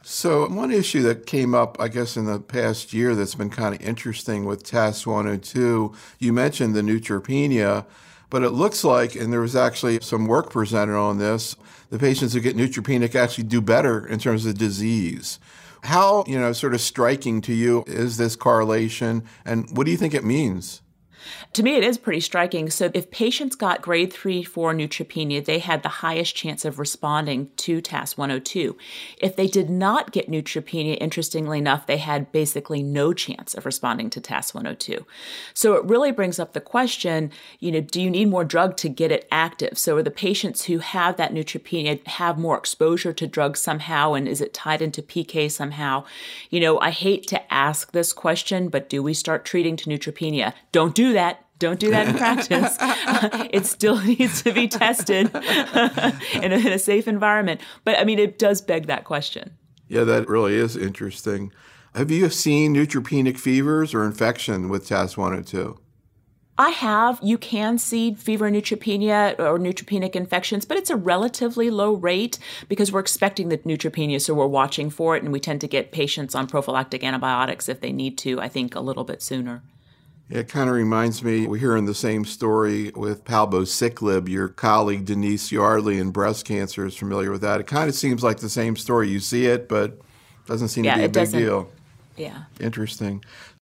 So one issue that came up, I guess, in the past year that's been kind of interesting with TAS-102, you mentioned the neutropenia, but it looks like, and there was actually some work presented on this, the patients who get neutropenic actually do better in terms of disease. How, sort of striking to you is this correlation, and what do you think it means? To me, it is pretty striking. So if patients got grade 3-4 neutropenia, they had the highest chance of responding to TAS-102. If they did not get neutropenia, interestingly enough, they had basically no chance of responding to TAS-102. So it really brings up the question, do you need more drug to get it active? So are the patients who have that neutropenia have more exposure to drugs somehow, and is it tied into PK somehow? I hate to ask this question, but do we start treating to neutropenia? Don't do that. Don't do that in practice. It still needs to be tested in a safe environment. But it does beg that question. Yeah, that really is interesting. Have you seen neutropenic fevers or infection with TAS-102? I have. You can see fever neutropenia or neutropenic infections, but it's a relatively low rate because we're expecting the neutropenia, so we're watching for it, and we tend to get patients on prophylactic antibiotics if they need to, I think, a little bit sooner. It kind of reminds me, we're hearing the same story with palbociclib. Your colleague Denise Yardley in breast cancer is familiar with that. It kind of seems like the same story. You see it, but doesn't seem to be a big deal. Yeah. Interesting.